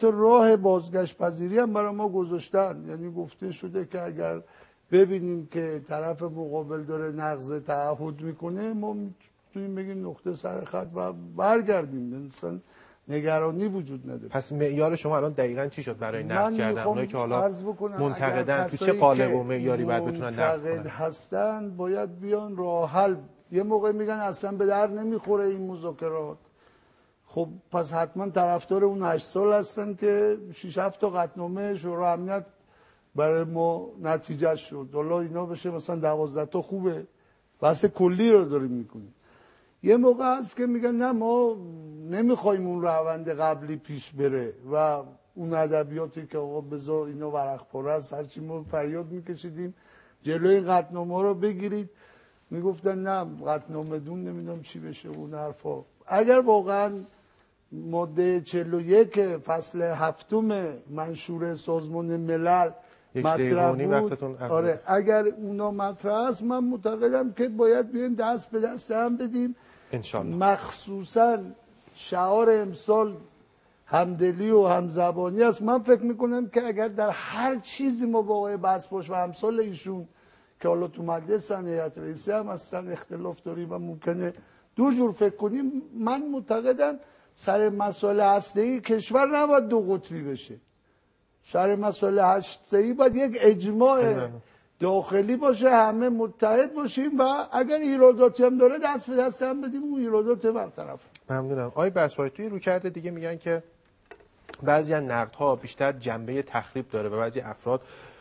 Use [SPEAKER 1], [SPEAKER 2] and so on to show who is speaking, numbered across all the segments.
[SPEAKER 1] حتی راه بازگشت پذیری هم برای ما گذاشتن. یعنی گفته شده که اگر ببینیم که طرف مقابل داره نقض تعهد میکنه، ما میتونیم بگیم نقطه سر خط و برگردیم. انسان نگرانی وجود نداره.
[SPEAKER 2] پس معیار شما الان دقیقاً چی شد برای نقد کردن؟ اونایی که حالا منتقدن تو چه قالب و معیاری باید بتونن نقد کنن؟
[SPEAKER 1] هستن باید بیان راه حل. یه موقع میگن اصلا به در نمیخوره این مذاکرات. خب پس حتما طرفدار اون 8 سال هستن که 6 7 تا قطعنامه شورای امنیت برای ما نتیجه شد. حالا اینا بشه مثلا 12 تا خوبه. بحث کلی رو داریم میکنیم. یه موقع هست که میگن نه ما نمیخوایم اون روند قبلی پیش بره و اون ادبیاتی که آقا بذار اینا ورق پاره است، هرچی ما فریاد میکشیدیم جلوی قطعنامه رو بگیرید، میگفتن نه قطعنامه دون نمیدونم چی بشه اون حرفا. اگر واقعا ماده 41 فصل 7 منشور سازمان ملل مطرح بود، آره اگر اونا مطرح است، من معتقدم که باید بیایم دست به دست هم بدیم
[SPEAKER 2] انشالله.
[SPEAKER 1] مخصوصا شعار امسال همدلی و همزبانی است. من فکر میکنم که اگر در هر چیزی ما با آقای بسپاش و امثال ایشون که حالا تو مجلس هیئت رئیسه هم هستن اختلاف داریم و ممکنه دو جور فکر کنیم، من معتقدم سر مسائل هسته‌ای کشور نباید دو قطبی بشه. سر مسائل هسته‌ای باید یک اجماع داخلی باشه، همه متحد باشیم و اگر ایراداتی هم داره دست به دست هم بدیم اون ایرادات برطرف.
[SPEAKER 2] ممنونم. آقای بسپای توی رویکرد دیگه میگن که بعضی از نقدها بیشتر جنبه تخریب داره و بعضی افراد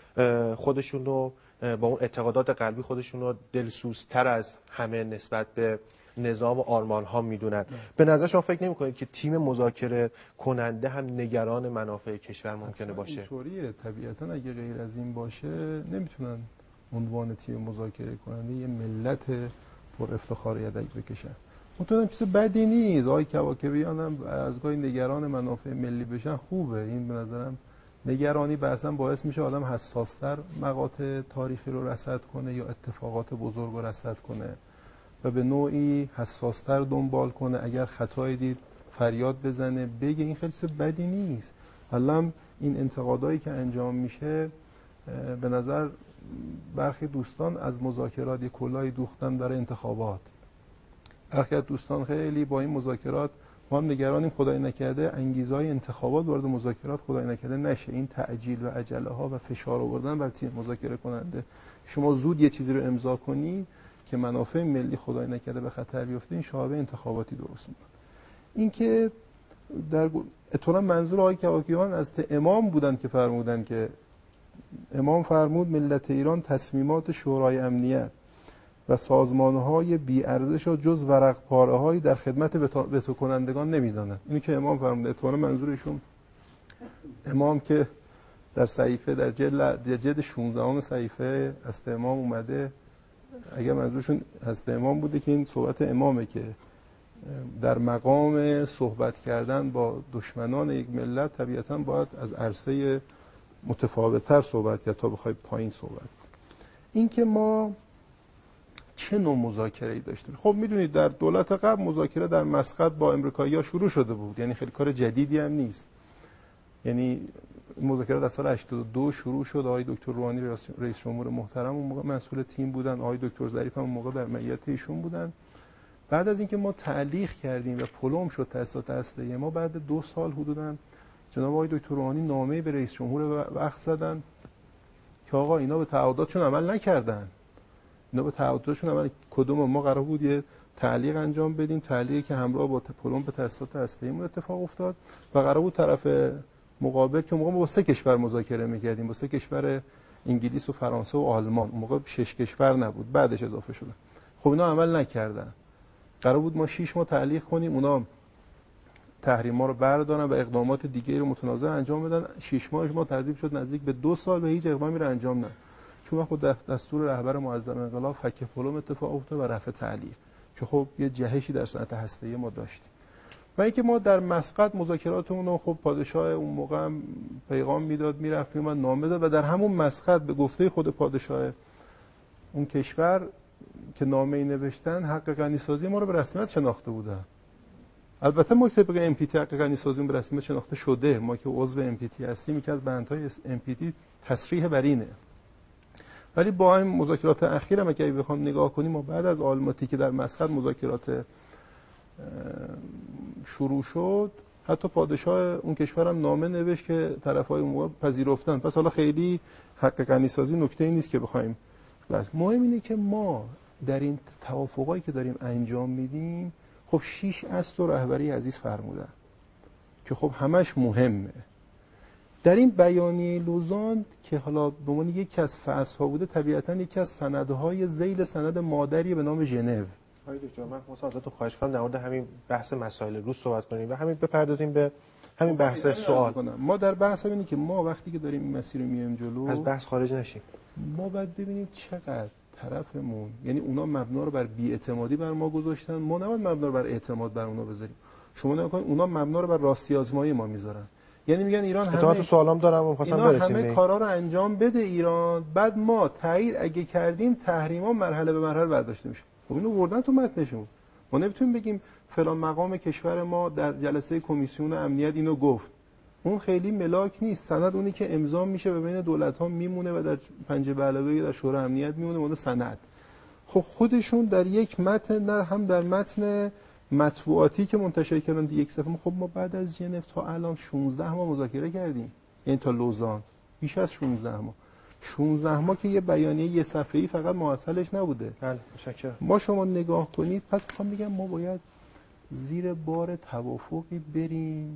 [SPEAKER 2] خودشون رو با اون اعتقادات قلبی خودشون رو دلسوزتر از همه نسبت به نظام و آرمان ها میدونن. به نظر شما فکر نمی‌کنید که تیم مذاکره کننده هم نگران منافع کشور ممکنه باشه؟
[SPEAKER 3] اینطوریه طبیعتا. اگه غیر از این باشه نمیتونن عنوان تیم مذاکره کننده یه ملت پر افتخار یدک بکشن. مطمئنم چیز بدی نیست. آقای کواکبیان هم از گاهی نگران منافع ملی بشن خوبه. این به نظرم نگرانی اصلا باعث میشه آدم حساس‌تر مقاطع تاریخی رو رصد کنه یا اتفاقات بزرگ رو رصد کنه و به نوعی حساس‌تر دنبال کنه. اگر خطایی دید فریاد بزنه بگه. این خیلی چیز بدی نیست. حالا این انتقادایی که انجام میشه به نظر برخی دوستان از مذاکرات یک کلاهی دوختن برای انتخابات. برخی از دوستان خیلی با این مذاکرات ما هم نگرانیم خدای نکرده انگیزهای انتخابات وارد مذاکرات خدای نکرده نشه. این تعجیل و عجله ها و فشار آوردن بر تیم مذاکره کننده. شما زود یه چیزی رو امضا کنید که منافع ملی خدای نکرده به خطر بیفته، این شابه انتخاباتی درست میکنه. این که در اتفاقا منظور آقای کواکیان از امام بودن که فرمودن که امام فرمود ملت ایران تصمیمات شورای امنیت و سازمان‌های بی‌ارزش و جز ورق پاره‌هایی در خدمت وتو کنندگان نمی‌دانند. اینی که امام فرمود. اتفاقا منظورشون امام که در صحیفه در جلد 16 صحیفه از امام اومده، اگر منظورشون از امام بوده که این صحبت امامه که در مقام صحبت کردن با دشمنان یک ملت طبیعتاً باید از عرصه متفاوت‌تر صحبت کرد تا بخوای پایین صحبت. این که ما چه نوع مذاکره‌ای داشتیم؟ خب میدونید در دولت قبل مذاکره در مسقط با امریکایی‌ها شروع شده بود. یعنی خیلی کار جدیدی هم نیست. یعنی مذاکره در سال 82 شروع شد. آقای دکتر روحانی رئیس جمهور محترم اون موقع مسئول تیم بودن. آقای دکتر ظریف هم اون موقع در معیت ایشون بودن. بعد از اینکه ما تعلیق کردیم و پلم شد تأسیسات هسته‌ای ما، بعد 2 سال حدوداً جناب آقای دکتر روحانی نامه‌ای به رئیس جمهور وقت زدن که آقا اینا به تعهداتشون عمل نکردن. اینا به تعهداتشون عمل کدوم ما قرار بود یه تعلیق انجام بدیم، تعلیقی که همراه با پلم به تأسیسات هسته‌ای اتفاق افتاد و قرار بود طرف مقابل که موقع ما با 3 کشور مذاکره می‌کردیم، با 3 کشور انگلیس و فرانسه و آلمان، اون موقع 6 کشور نبود، بعدش اضافه شدن. خب اینا عمل نکردن. قرار بود ما 6 ماه تعلیق کنیم، اونا تحریم‌ها رو بردارن و اقدامات دیگه‌ای رو متناظر انجام بدن. 6 ماهش ما تضریب شد نزدیک به 2 سال و هیچ اقدامی رو انجام نداد. چون خود دستور رهبر معظم انقلاب فک پلم اتفاق افتاد و رفع تعلیق که خب یه جهشی در صنعت هسته‌ای ما داشتیم. و اینکه ما در مسقط مذاکراتمون رو خب پادشاه اون موقع هم پیغام میداد، میرفت میومد نامه داد و در همون مسقط به گفته خود پادشاه اون کشور که نامه‌ای نوشتن حق غنی‌سازی ما رو به رسمیت شناخته بودن. البته ما که طبق MPT حق غنی‌سازی به رسمیت شناخته شده، ما که عضو MPT هستیم، یکی از بندهای MPT تصریح بر اینه. ولی با این مذاکرات اخیر هم اگه بخوام نگاه کنیم، ما بعد از آلماتی که در مسقط مذاکرات شروع شد، حتی پادشاه اون کشورم نامه نوشت که طرفای اون موقع پذیرفتن. پس حالا خیلی حق غنی‌سازی نکته‌ای نیست که بخوایم. بس مهم اینه که ما در این توافقایی که داریم انجام میدیم، خب 6 اصل و رهبری عزیز فرمودن که خب همش مهمه. در این بیانیه لوزان که حالا به عنوان یکی از فصل‌ها بوده، طبیعتاً یکی از سندهای ذیل سند مادری به نام ژنو.
[SPEAKER 2] آقای دکتر، من خواستم ازتون خواهش کنم در مورد همین بحث مسائل روز صحبت کنیم و همین بپردازیم به همین بحث سوال.
[SPEAKER 3] ما در بحث اینه که ما وقتی که داریم این مسیر رو میایم جلو،
[SPEAKER 2] از بحث خارج نشیم.
[SPEAKER 3] ما باید ببینیم چقدر طرفمون، یعنی اونا مبنا رو بر بی‌اعتمادی بر ما گذاشتن، ما نباید مبنا رو بر اعتماد بر اونا بذاریم. شما نگاه کنید اونا مبنا رو بر راستی آزمایی ما میذارن. یعنی میگن ایران همه تو
[SPEAKER 2] سوالام دارم و خواستم برسیم
[SPEAKER 3] همه کارا رو انجام بده ایران، بعد ما تایید اگه کردیم تحریما مرحله به مرحله برداشته میشه. خب اینو وردن تو متنشون. ما نمیتونیم بگیم فلان مقام کشور ما در جلسه کمیسیون امنیت اینو گفت. اون خیلی ملاک نیست. سند اونی که امضا میشه به بین دولت‌ها میمونه و در پنجه به علاوه در شورای امنیت میمونه اون سند. خب خودشون در یک متن، در هم در متن مطبوعاتی که منتشر کردن یک صفحه، خب ما بعد از ژنو تا الان 16 ماه مذاکره کردیم، یعنی تا لوزان بیش از 16 ماه که یه بیانیه یه صفحه‌ای فقط مؤصلش نبوده.
[SPEAKER 2] بله متشکرم.
[SPEAKER 3] ما شما نگاه کنید، پس میخوام بگم ما باید زیر بار توافقی بریم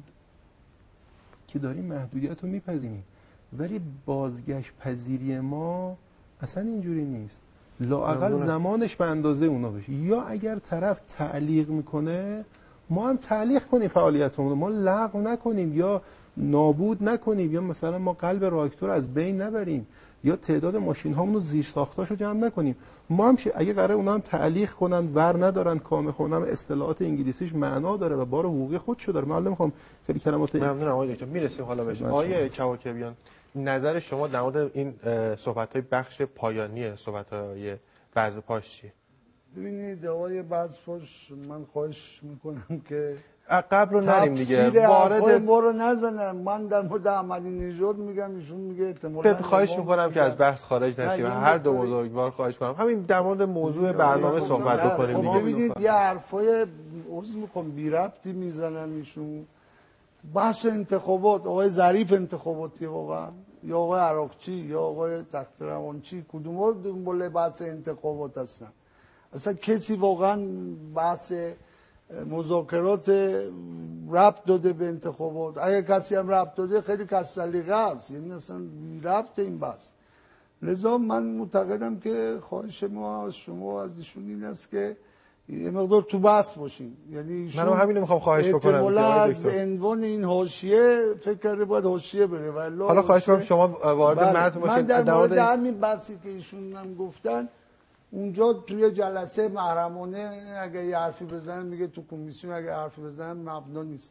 [SPEAKER 3] که داریم محدودیت رو میپذیریم، ولی بازگشت پذیری ما اصلا اینجوری نیست. لااقل زمانش به اندازه اونا بشه، یا اگر طرف تعلیق میکنه ما هم تعلیق کنیم فعالیتمون رو، ما لغو نکنیم یا نابود نکنیم، یا مثلا ما قلب راکتور از بین نبریم، یا تعداد ماشین هامون رو زیر ساختاشو جمع نکنیم. ما هم اگه قراره اونا هم تعلیق کنن ور ندارن کام خونم، اصطلاحات انگلیسیش معنا داره و بار حقوقی خودشو داره. من نمیخوام خیلی کلمات
[SPEAKER 2] ممنونم آقای دکتر، میرسیم حالا بهش. آقای کواکبیان، نظر شما در مورد این صحبت‌های بخش پایانی صحبت‌های بعض پاش چیه؟
[SPEAKER 1] ببینید آقای بعض پاش، من خواهش میکنم که
[SPEAKER 2] قبل رو نریم دیگه،
[SPEAKER 1] وارد ما رو نزنم. من در مورد احمدی نژاد میگم، ایشون میگه احتمالاً
[SPEAKER 2] خواهش میکنم که از بحث خارج نشیم. هر دو بزرگوار خواهش کنم همین در مورد موضوع برنامه صحبت بکنیم دیگه.
[SPEAKER 1] ببینید یه حرفای عذر میخوام بی ربطی میزنن ایشون. بحث انتخابات، آقای ظریف انتخاباتی واقعا، یا آقای عراقچی یا آقای تخت‌روانچی، کدوم ها دنبال بحث انتخابات هستن؟ اصلا کسی واقعا بحث مذاکرات ربط داده به انتخابات؟ اگر کسی هم ربط داده خیلی کس سلیقه است، یعنی اصلا ربط این بحث. لذا من معتقدم که خواهش ما از شما از ایشون این است که یه مقدار تو بحث باشین. یعنی
[SPEAKER 2] منم همین رو میخوام خواهش بکنم.
[SPEAKER 1] احتمالاً از عنوان این حاشیه فکر کرده باید حاشیه بره، ولی
[SPEAKER 2] حالا خواهش کنم شما وارد متن باشید.
[SPEAKER 1] من در مورد همین بحثی که ایشون هم گفتن، اونجا توی جلسه محرمانه اگه یه حرفی بزنن میگه تو کمیسیون اگه حرفی بزنن مبنا نیست.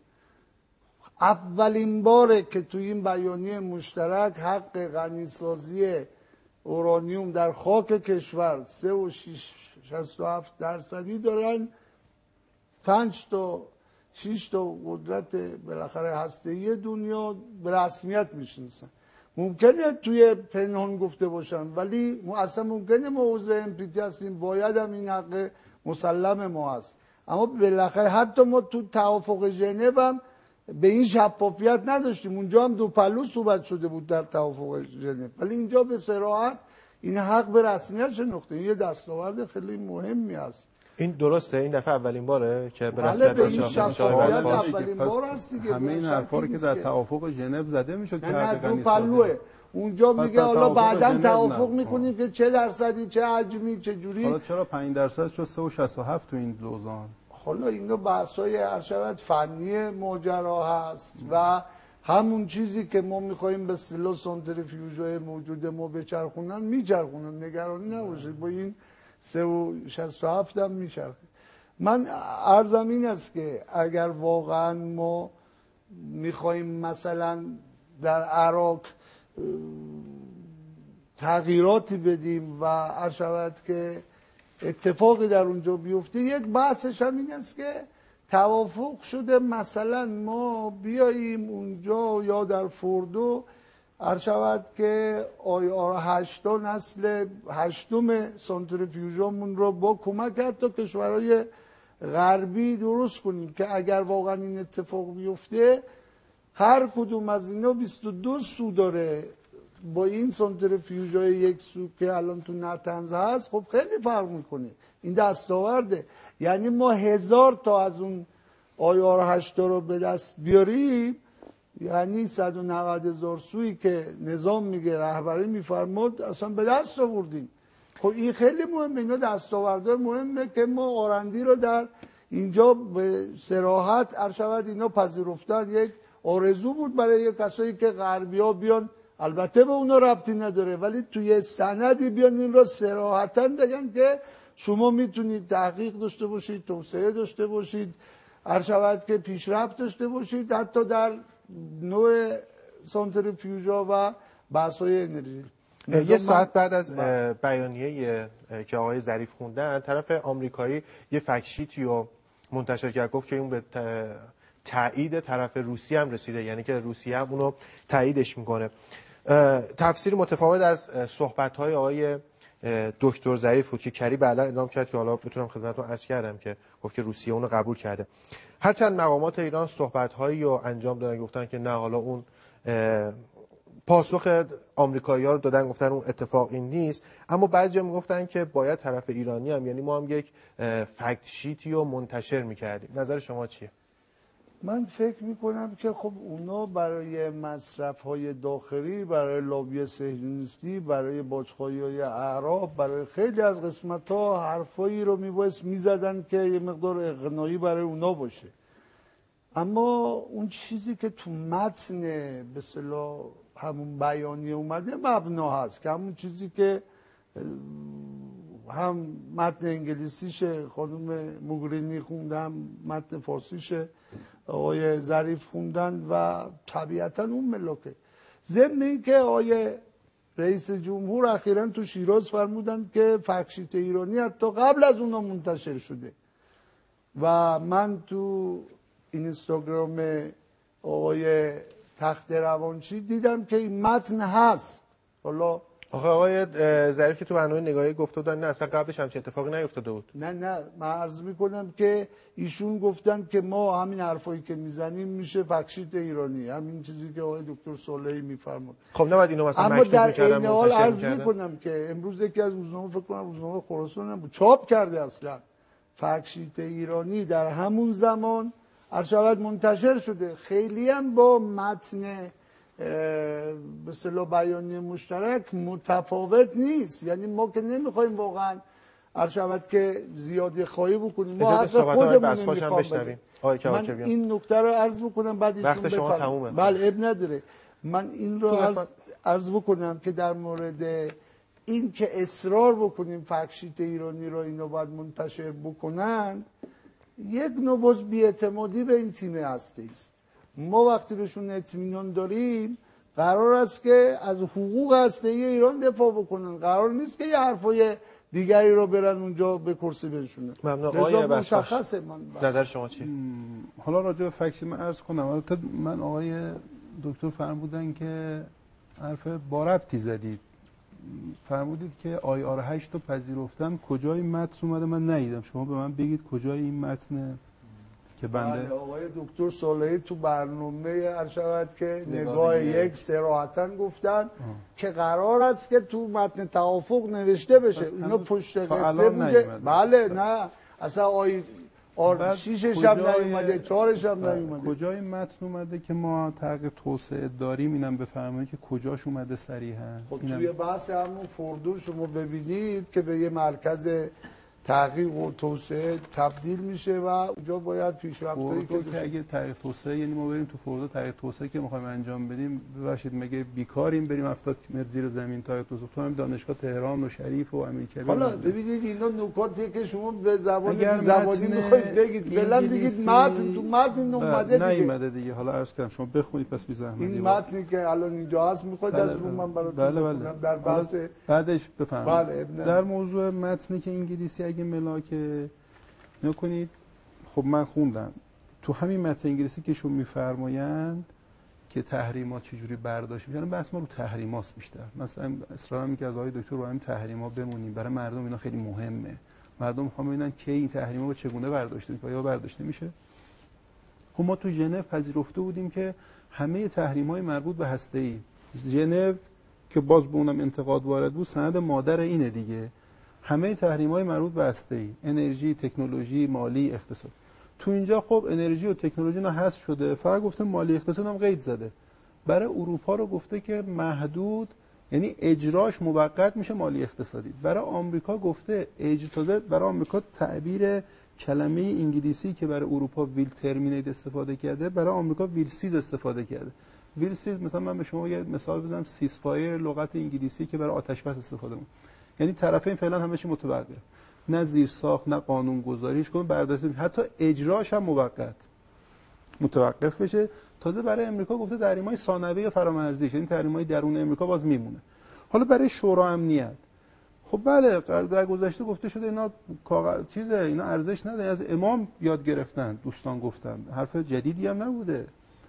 [SPEAKER 1] اولین باره که توی این بیانیه مشترک حق غنی‌سازی اورانیوم در خاک کشور 3.67% دارن، 5 تا 6 تا قدرت بالاخره هسته‌ای دنیا به رسمیت میشناسن. ممکنه توی پنهان گفته باشن، ولی اصلا ممکنه ما عضو MPT هستیم، باید هم این حق مسلم ما هست. اما بالاخره حتی ما تو توافق ژنو هم به این شفافیت نداشتیم. اونجا هم دو پلو صحبت شده بود در توافق ژنو، ولی اینجا به صراحت این حق به رسمیت شناخته. این یه دستاورد خیلی مهمی است.
[SPEAKER 2] این درسته؟ این دفعه اولین باره که به
[SPEAKER 1] رسمیت شفافیت اولین بار است دیگه.
[SPEAKER 3] همه این حرفا رو که در توافق ژنو زده میشد که
[SPEAKER 1] نه دو پلوه. اونجا میگه حالا بعداً توافق میکنیم که چه درصدی، چه حجمی، چه جوری.
[SPEAKER 3] حالا چرا 5% شد 3.67 تو این لوزان؟
[SPEAKER 1] حالا اینا بحث‌های هر شود فنی ماجرا هست و همون چیزی که ما میخوایم به سلو سانتریفیوژهای موجود ما بچرخونن میچرخونن، نگرانی نباشید. با این 3.67 هم میچرخه. من عرضم این است که اگر واقعا ما میخوایم مثلا در عراق تغییراتی بدیم و هر شود که اتفاقی در اونجا بیفته، یک بحثش هم این است که توافق شده مثلا ما بیاییم اونجا یا در فردو عرض شود که آیار 8 نسل 8 سانتریفیوژمون رو با کمک حتی کشورهای غربی درست کنیم که اگر واقعا این اتفاق بیفته هر کدوم از اینا 22 سو داره. با این سانتریفیوژهای یک سو که الان تو نتنز هست خب خیلی فرق میکنه. این دستاورده. یعنی ما 1000 تا از اون آیار 8 رو به دست بیاریم، یعنی 190,000 سویی که نظام میگه رهبری میفرماد اصلا به دست آوردیم. خب این خیلی مهمه. اینا دستاورده مهمه که ما آرندی رو در اینجا به صراحت ارشد اینا پذیرفتن. یک آرزو بود برای کسایی که غربی‌ها بیان، البته به اونا ربطی نداره، ولی توی سندی بیان این را صراحتاً بگن که شما میتونید تحقیق داشته باشید، توسعه داشته باشید، ارشد که پیشرفت داشته باشید حتی در نوع سانتریفیوژها و بحث‌های انرژی.
[SPEAKER 2] یه ساعت بعد از بیانیه که آقای ظریف خوندن، طرف آمریکایی یه فکت رو منتشر کرد، گفت که اون به تایید طرف روسیه هم رسیده، یعنی که روسیه هم اونو تاییدش میکنه. تفسیر متفاوت از صحبت‌های آقای دکتر ظریف بود که کری بعدا اعلام کرد که حالا میتونم خدمتتون عرض کردم که گفت که روسیه اونو قبول کرده. هرچند مقامات ایران صحبت‌هایی رو انجام دادن، گفتن که نه حالا اون پاسخ آمریکایی‌ها رو دادن، گفتن اون اتفاق این نیست، اما بعضی‌ها میگفتن که باید طرف ایرانی هم، یعنی ما هم یک فکت شیتی رو منتشر می‌کردیم. نظر شما چیه؟
[SPEAKER 1] من فکر میکنم که خب اونا برای مصرف‌های داخلی، برای لابی صهیونیستی، برای باج‌خواهی‌های اعراب، برای خیلی از قسمت‌ها حرفایی رو میبایست میزدن که یه مقدار اقناعی برای اونا باشه. اما اون چیزی که تو متن به اصطلاح همون بیانیه اومده مبنا هست، که همون چیزی که هم متن انگلیسیشه خانم موگرینی خوندن، متن فارسیشه آقای ظریف خوندن و طبیعتا اون ملاکه. ضمن این که آقای رئیس جمهور اخیراً تو شیراز فرمودن که فکت ایرانی حتی قبل از اونا منتشر شده و من تو اینستاگرام آقای تخت روانشی دیدم که این متن هست. حالا
[SPEAKER 2] آقای ظریف که تو برنامه نگاهی گفته بودن نه اصلا قبلش همچین اتفاقی نیفتاده بود.
[SPEAKER 1] نه من عرض میکنم که ایشون گفتن که ما همین حرفایی که میزنیم میشه فکشیت ایرانی، همین چیزی که آقای دکتر صالحی میفرماد.
[SPEAKER 2] خب نباید اینو مثلا
[SPEAKER 1] اما در عین حال عرض میکنم که امروز یکی از روزنامه، فکر کنم روزنامه خراسان هم بود، چاپ کرده اصلا فکشیت ایرانی در همون زمان ارشد منتشر شده. خیلی هم با متن به اصطلاح بیانیه مشترک متفاوت نیست. یعنی ما که نمیخوایم واقعا ارشد که زیادی خواهی بکنیم، ما حرف خودمون نمیخوام بگیم. من این نکته رو عرض بکنم بعد ایشون بفرمایید. بله اب نداره. من این رو عرض بکنم که در مورد این که اصرار بکنیم فکشیت ایرانی رو اینو باید منتشر بکنن، یک نوع باز بی‌اعتمادی به این تیم هسته است. ما وقتی بهشون اطمینان داریم قرار است که از حقوق هسته‌ای ایران دفاع بکنن، قرار نیست که یه حرفای دیگری رو برن اونجا به کرسی بنشونن.
[SPEAKER 2] ممنون. آقای
[SPEAKER 1] مشخصه.
[SPEAKER 2] نظر شما چیه؟
[SPEAKER 3] حالا راجع به فکت من عرض کنم. البته من آقای دکتر فرمودن که حرف با ربطی زدید، فرمودید که آیار 8 رو پذیرفتن، کجای متن اومده من ندیدم، شما به من بگید کجای این متن که بنده.
[SPEAKER 1] آقای دکتر صالحی تو برنامه ارشد که نگاه یک صراحتاً گفتن که قرار است که تو متن توافق نوشته بشه. اینا پشت قصه بوده. بله نه اصلا شیشش هم نیومده، چهارش هم نیومده.
[SPEAKER 3] کجای متن اومده که ما تحقیق توسعه داریم؟ اینم بفرمایید که کجاش اومده صریحا.
[SPEAKER 1] خب توی بحث همون فردو شما ببینید که به یه مرکز تحقیق و توسعه تبدیل میشه و اونجا باید پیشرفتایی
[SPEAKER 3] که اگه تحقیق توسعه، یعنی ما بریم تو فردو تحقیق توسعه که می‌خوایم انجام بدیم، ببخشید مگه بیکاریم بریم 70 متر زیر زمین تحقیق توسعه؟ تو هم دانشگاه تهران و شریف و امیرکبیر.
[SPEAKER 1] حالا ببینید اینا نکاتی که شما به زبانی می‌خواید بگید، بلند بگید متن تو متن اومده دیگه.
[SPEAKER 3] نیومده دیگه. حالا عرض کردم شما بخونید پس بی زحمت.
[SPEAKER 1] این متنی که الان اینجا هست می‌خواید از رو من براتون بخونم در بحث
[SPEAKER 3] بعدش بفرمایید.
[SPEAKER 1] بله
[SPEAKER 3] در موضوع متنی که انگلیسی اگه ملاک نکنید، خب من خوندم تو همین متن انگلیسی که شون میفرمایند که تحریمات چجوری برداشت میشن، بحث ما رو تحریماست بیشتر. مثلا اصرار میکنه از آقای دکتر رو همین تحریما بمونیم، برای مردم اینا خیلی مهمه. مردم میخوان ببینن کی این تحریما رو چگونه برداشته میشه یا برداشته میشه. خب ما تو ژنو پذیرفته بودیم که همه تحریم‌های مربوط به هسته‌ای، ژنو که باز به اونم انتقاد وارد بود، سند مادر اینه دیگه، همه تحریم‌های مربوط به هسته‌ای، انرژی، تکنولوژی، مالی، اقتصاد. تو اینجا خب انرژی و تکنولوژی نه حذف شده، فقط گفته مالی اقتصاد هم قید زده. برای اروپا رو گفته که محدود، یعنی اجراش موقت میشه مالی اقتصادی. برای آمریکا گفته تازه برای آمریکا تعبیر کلمه انگلیسی که برای اروپا ویل ترمینیت استفاده کرده، برای آمریکا ویل سیز استفاده کرده. ویل سیز مثلا من به شما یه مثال بزنم، سیز فایر لغت انگلیسی که برای آتش بس استفاده می‌کنه. یعنی طرفین فعلا همه چی متوقف، نه زیر ساخت نه قانون گذاری، هیچ کدوم برداشت نمیشه، حتی اجراش هم موقت متوقف بشه. تازه برای امریکا گفته تحریم‌های ثانوی یا فرامرزی، یعنی تحریم‌های درون امریکا باز میمونه. حالا برای شورای امنیت، خب بله در گذشته گفته شده اینا اینا ارزش نداره، از امام یاد گرفتن، دوستان گفتن، حرف جدیدی هم نبوده.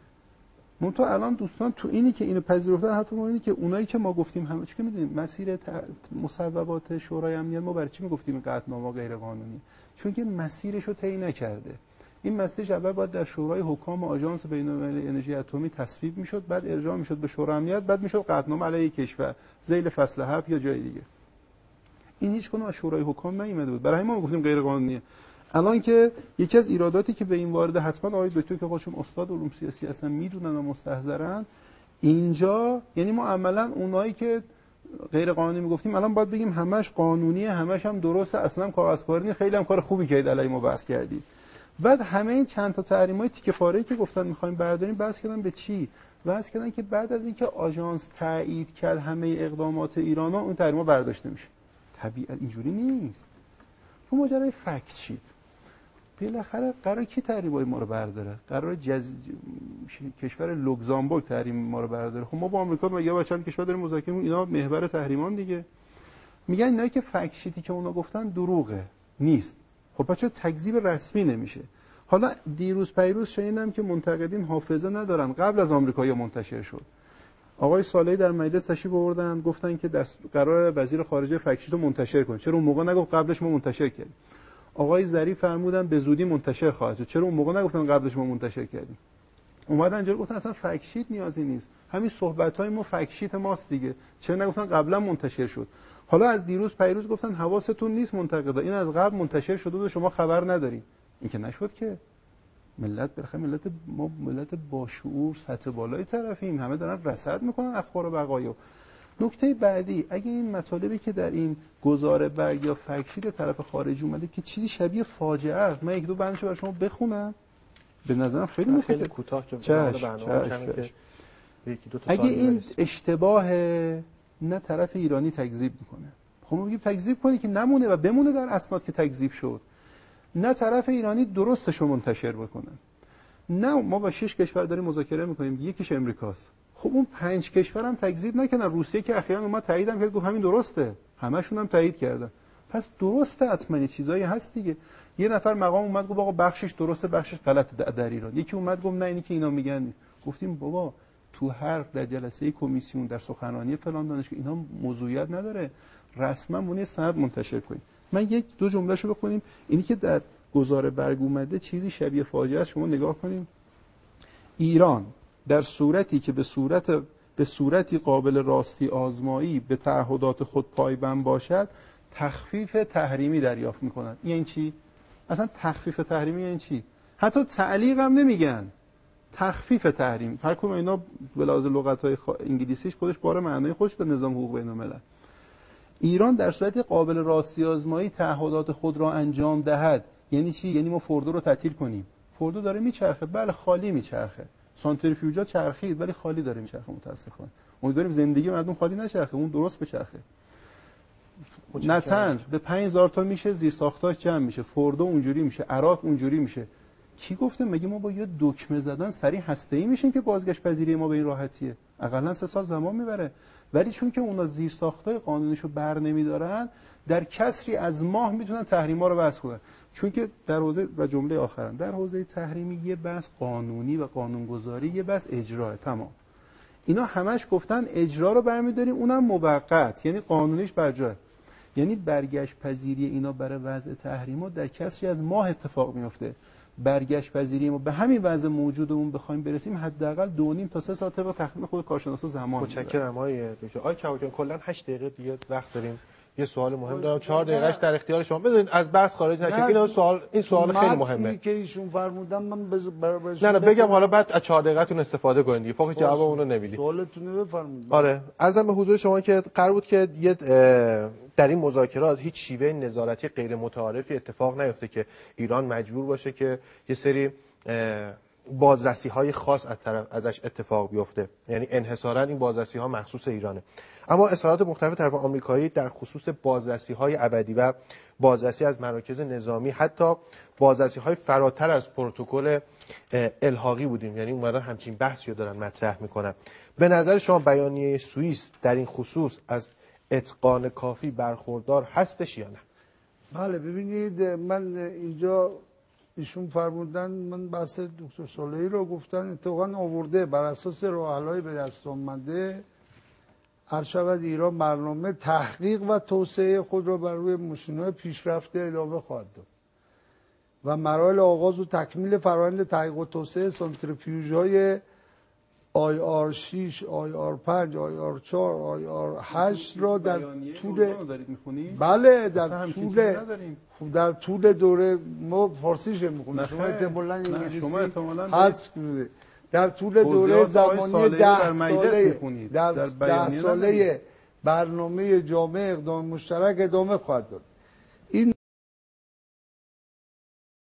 [SPEAKER 3] منتها الان دوستان تو اینی که اینو پذیرفتن، حرف ما اینه که اونایی که ما گفتیم همه چی که میدونیم مسیر مصوبات شورای امنیت، ما برای چی میگفتیم قطعنامه غیر قانونی؟ چون که مسیرشو طی نکرده. این مسیرش اول باید در شورای حکام و آژانس بین‌المللی انرژی اتمی تصویب میشد، بعد ارجاع میشد به شورای امنیت، بعد میشد قطعنامه علیه کشور ذیل فصل 7 یا جای دیگه. این هیچ کنون از شورای حکام نیامده بود، برای ما گفتیم غیر قانونیه. الان که یکی از ایراداتی که به این وارد، حتما آقای دکتر که خودشون استاد علوم سیاسی هستن میدونن و مستحضرن، اینجا یعنی ما عملا اونایی که غیر قانونی میگفتیم الان باید بگیم همش قانونیه، همش هم درسته، اصلا هم کاغذپاره، خیلی هم کار خوبی کردید علی ما بحث کردید. بعد همه این چند تا تحریمای تیکه پاره‌ای که گفتن می‌خوایم برداریم، بحث کردن به چی؟ بحث کردن که بعد از اینکه آژانس تایید کرد همه اقدامات ایرانو، اون تحریما برداشته میشه. طبیعت اینجوری نیست. تو ماجرای فکس شید بالاخره قرار کی تحریمای ما رو برداره؟ قرار کشور لوکزامبورگ تحریم ما رو برداره. خب ما با آمریکا و یا چند کشور داریم مذاکره می‌کنیم، اینا محور تحریمان دیگه. میگن اینا که فکس شیتی که اونا گفتن دروغه، نیست. خب بچه تکذیب رسمی نمیشه. حالا دیروز پیروز شنیدم که منتقدین حافظه ندارن، قبل از آمریکا منتشر شد. آقای صالحی در مجلس تشریف آوردن، گفتن که قرار وزیر خارجه فکت رو منتشر کنه. چرا اون موقع نگفت قبلش ما منتشر کردیم؟ آقای ظریف فرمودن به زودی منتشر خواهد شد. چرا اون موقع نگفتن قبلش ما منتشر کردیم؟ اومدن اینجا گفتن اصلا فکت شیت نیازی نیست. همین صحبت‌های ما فکت شیت ماست دیگه. چرا نگفتن قبلا منتشر شد؟ حالا از دیروز پیروز گفتن حواستون نیست منتقدا، این از قبل منتشر شده و شما خبر ندارین. این که نشد که. ملت بالاخره ملت با شعور سطح بالای طرفیم، همه دارن رصد میکنن اخبار و وقایع. نکته بعدی، اگه این مطالبی که در این گزاره برگ یا فکشید طرف خارج اومده که چیزی شبیه فاجعه است، من یک دو بندشو برای شما بخونم، به نظرم خیلی
[SPEAKER 2] کوتاه که برنامه
[SPEAKER 3] اگه این اشتباه نه طرف ایرانی تکذیب میکنه، خب ما میگیم تکذیب کنی که نمونه و بمونه در اسناد که تکذیب شد، نه طرف ایرانی درستشو منتشر بکنن. نه ما با 6 کشور داریم مذاکره میکنیم، یکیش امریکاست. خب اون 5 کشور هم تکذیب نکنن. روسیه که اخیراً اومد تاییدم کرد، گفت همین درسته، همشون هم تایید کردن، پس درسته، حتما چیزایی هست دیگه. یه نفر مقام اومد گفت آقا بخشش درسته بخشش غلطه در ایران، یکی اومد گفت نه اینی که اینا میگن. گفتیم بابا تو حرف در جلسه کمیسیون در سخنرانی فلان دانشگاه اینا موضوعیت نداره، رسما مونی سند منتشر کنید. من یک دو جملهشو بخونیم. اینی که در گزاره برگ اومده چیزی شبیه فاجعه است. شما نگاه کنید، ایران در صورتی که به صورتی قابل راستی آزمایی به تعهدات خود پایبند باشد تخفیف تحریمی دریافت می‌کند. این چی؟ اصلا تخفیف تحریمی این چی؟ حتی تعلیق هم نمیگن، تخفیف تحریم. هر کدوم اینا به لحاظ لغت‌های انگلیسیش خودش باره معنای خودش به نظام حقوق بین‌الملل. ایران در صورت قابل راستی آزمایی تعهدات خود را انجام دهد. یعنی چی؟ یعنی ما فوردو رو تعطیل کنیم. فوردو داره میچرخه، بله خالی میچرخه. سانتریفیوژا چرخید ولی خالی داره میچرخه متاسفانه. امیدواریم زندگی مردم خالی نچرخه، اون درست بچرخه. نتنز به 5000 تا میشه، زیر ساختاش جمع میشه، فوردو اونجوری میشه، عراق اونجوری میشه. کی گفته مگه ما با یه دکمه زدن سریع هسته‌ای میشیم که بازگشت پذیری ما به این راحتیه؟ حداقل 3 سال زمان میبره. ولی چون که اونا زیر ساختای قانونیشو بر نمیدارن، در کسری از ماه میتونن تحریما رو بحث کنن. چون که در حوزه و جمله آخرم در حوزه تحریمی یه بحث قانونی و قانونگذاری، یه بحث اجرا، تمام. اینا همش گفتن اجرا رو برمی‌داریم، اونم موقت، یعنی قانونیش بر جای. یعنی برگشت پذیری اینا برای وضع تحریما در کسری از ماه اتفاق میفته. برگشت پذیری ما به همین وضع موجودمون بخوایم برسیم حداقل 2.5 تا 3 سال طبق تخمین خود کارشناسا زمان می‌بره.
[SPEAKER 2] متشکرم آقای دکتر. آقای کباکیان کلا 8 دقیقه دیگه وقت داریم. یه سوال مهم دارم، 4 دقیقه‌اش در اختیار شما. بذارید از بحث خارج نشید. این سوال خیلی مهمه
[SPEAKER 1] که ایشون فرمودن من
[SPEAKER 2] نه بگم حالا بعد از 4 دقیقه‌تون استفاده کنید دیگه. فوق جواب اون رو نمیدید.
[SPEAKER 1] سوالتون رو بفرمایید.
[SPEAKER 2] آره، عرضم به حضور شما که قرار بود که یه در این مذاکرات هیچ شیوه نظارتی غیر متعارفی اتفاق نیفته که ایران مجبور باشه که یه سری بازرسی‌های خاص ازش اتفاق بیفته. یعنی انحصاراً این بازرسی‌ها مخصوص ایرانه. اما اظهارات مختلف طرف آمریکایی در خصوص بازرسی‌های ابدی و بازرسی از مراکز نظامی، حتی بازرسی‌های فراتر از پروتکل الحاقی بودیم، یعنی اومدن همچین بحثی رو دارن مطرح میکنن. به نظر شما بیانیه سوئیس در این خصوص از اتقان کافی برخوردار هستش یا نه؟
[SPEAKER 1] بله، ببینید من اینجا ایشون فرمودن، من بحث دکتر صالحی رو گفتن اتفاقا آورده بر اساس راه‌حل‌های به دست آمده هر شود ایران برنامه تحقیق و توسعه خود را بر روی ماشین‌های پیشرفته ادامه خواهد داد و مراحل آغاز و تکمیل فرآیند تحقیق و توسعه سانتریفیوژهای IR6 IR5 IR4 IR8 را در طول بله در طول دوره ما فارسیش میخونیم، شما احتمالاً انگلیسی هست بوده، در طول دوره زمانی 10 ساله برنامه جامع اقدام مشترک ادامه خواهد داد.